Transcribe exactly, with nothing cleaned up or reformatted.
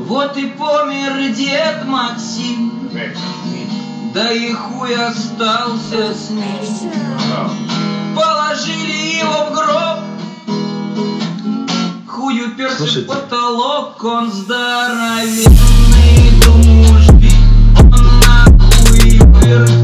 Вот и помер дед Максим, да и хуй остался с ним. Положили его в гроб, хуй уперся в потолок, он здоровенный, думаешь, он нахуй вверх.